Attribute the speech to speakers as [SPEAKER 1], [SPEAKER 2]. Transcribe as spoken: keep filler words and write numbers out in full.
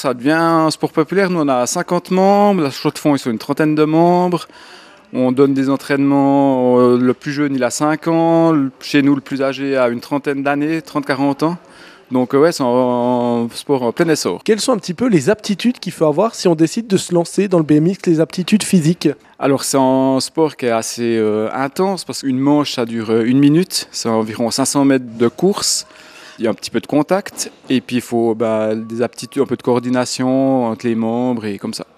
[SPEAKER 1] ça devient un sport populaire. Nous, on a cinquante membres. La chaux de fond, ils sont une trentaine de membres. On donne des entraînements. euh, Le plus jeune, il a cinq ans. Le- Chez nous, le plus âgé a une trentaine d'années, trente quarante ans. Donc, euh, ouais, c'est un, un sport en plein essor.
[SPEAKER 2] Quelles sont un petit peu les aptitudes qu'il faut avoir si on décide de se lancer dans le B M X, les aptitudes physiques?
[SPEAKER 1] Alors, c'est un sport qui est assez euh, intense parce qu'une manche, ça dure euh, une minute. C'est environ cinq cents mètres de course. Il y a un petit peu de contact. Et puis, il faut bah, des aptitudes, un peu de coordination entre les membres et comme ça.